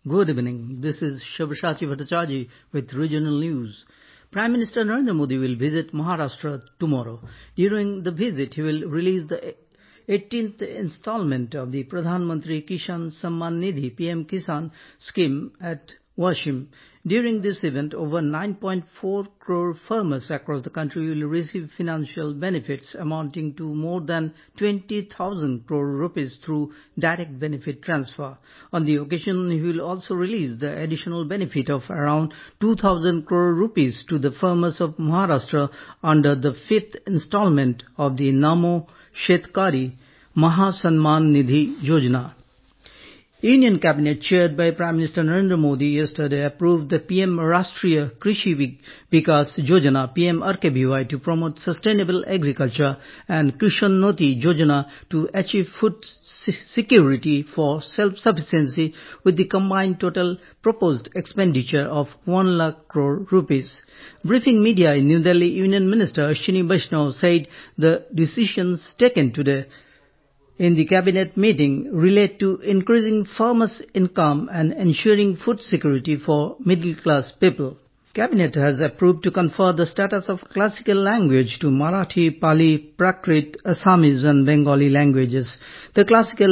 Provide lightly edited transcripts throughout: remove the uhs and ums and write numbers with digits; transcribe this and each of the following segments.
Good evening. This is Shubhashachi Bhattacharjee with regional news. Prime Minister Narendra Modi will visit Maharashtra tomorrow. During the visit, he will release the 18th installment of the Pradhan Mantri Kisan Samman Nidhi PM Kisan scheme at Washim. During this event, over 9.4 crore farmers across the country will receive financial benefits amounting to more than 20,000 crore rupees through direct benefit transfer. On the occasion, he will also release the additional benefit of around 2,000 crore rupees to the farmers of Maharashtra under the 5th installment of the Namo Shetkari Maha Samman Nidhi Yojana. Union Cabinet chaired by Prime Minister Narendra Modi yesterday approved the PM Rashtriya Krishi Vikas Yojana PMRKVY to promote sustainable agriculture and Krishnoti Yojana to achieve food security for self-sufficiency with the combined total proposed expenditure of 1 lakh crore rupees. Briefing media in New Delhi, Union Minister Ashwini Vaishnaw said the decisions taken today in the cabinet meeting relate to increasing farmers' income and ensuring food security for middle-class people. Cabinet has approved to confer the status of classical language to Marathi, Pali, Prakrit, Assamese and Bengali languages. The classical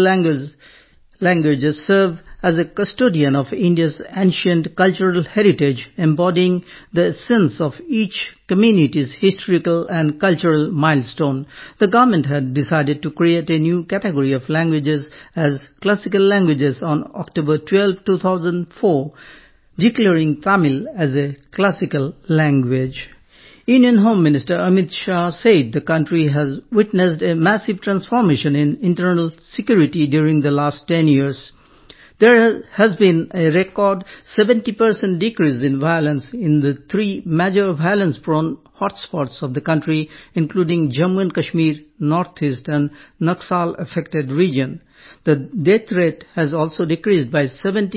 languages serve as a custodian of India's ancient cultural heritage, embodying the essence of each community's historical and cultural milestone. The government had decided to create a new category of languages as classical languages on October 12, 2004, declaring Tamil as a classical language. Union Home Minister Amit Shah said the country has witnessed a massive transformation in internal security during the last 10 years. There has been a record 70% decrease in violence in the 3 major violence-prone hotspots of the country, including Jammu and Kashmir, Northeast and Naxal-affected region. The death rate has also decreased by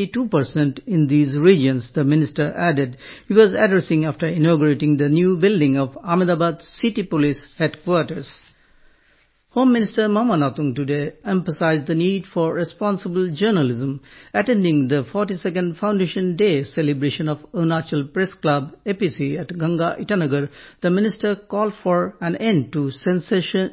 72% in these regions, the minister added. He was addressing after inaugurating the new building of Ahmedabad City Police Headquarters. Home Minister Mama Natung today emphasized the need for responsible journalism. Attending the 42nd Foundation Day celebration of Arunachal Press Club APC at Ganga Itanagar, the minister called for an end to sensationalism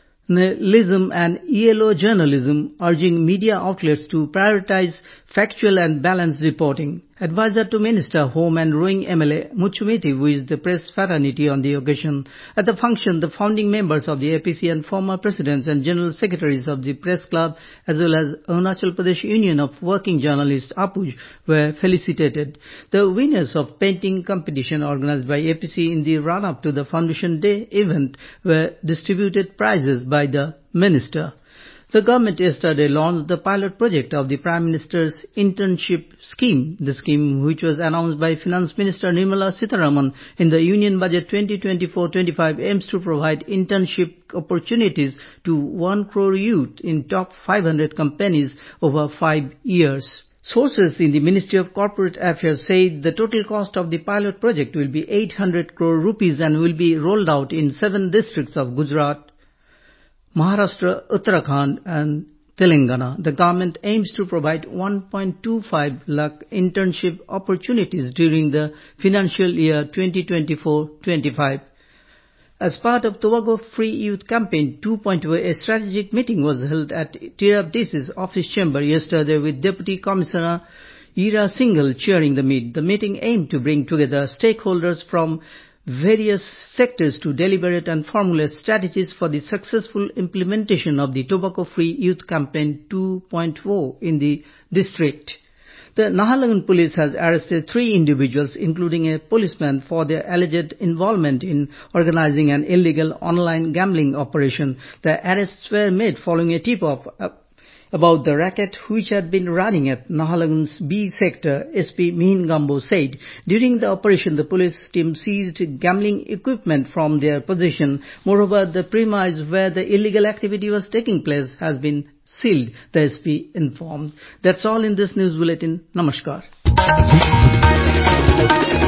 and yellow journalism, urging media outlets to prioritize factual and balanced reporting. Advisor to Minister Home and Roing MLA Muchumiti wished the press fraternity on the occasion. At the function, the founding members of the APC and former presidents and general secretaries of the press club as well as Arunachal Pradesh Union of Working Journalists APUJ were felicitated. The winners of painting competition organized by APC in the run-up to the Foundation Day event were distributed prizes by the minister. The government yesterday launched the pilot project of the Prime Minister's internship scheme. The scheme, which was announced by Finance Minister Nirmala Sitharaman in the Union Budget 2024-25, aims to provide internship opportunities to 1 crore youth in top 500 companies over 5 years. Sources in the Ministry of Corporate Affairs say the total cost of the pilot project will be 800 crore rupees and will be rolled out in 7 districts of Gujarat, Maharashtra, Uttarakhand and Telangana. The government aims to provide 1.25 lakh internship opportunities during the financial year 2024-25. As part of Tobago Free Youth Campaign 2.0, a strategic meeting was held at TRFDC's office chamber yesterday with Deputy Commissioner Ira Singhal chairing the meet. The meeting aimed to bring together stakeholders from various sectors to deliberate and formulate strategies for the successful implementation of the Tobacco Free Youth Campaign 2.0 in the district. The Naharlagun police has arrested 3 individuals, including a policeman, for their alleged involvement in organizing an illegal online gambling operation. The arrests were made following a tip-off about the racket which had been running at Naharlagun's B sector, SP Mihin Gambo said. During the operation, the police team seized gambling equipment from their possession. Moreover, the premise where the illegal activity was taking place has been sealed, the SP informed. That's all in this news bulletin. Namaskar.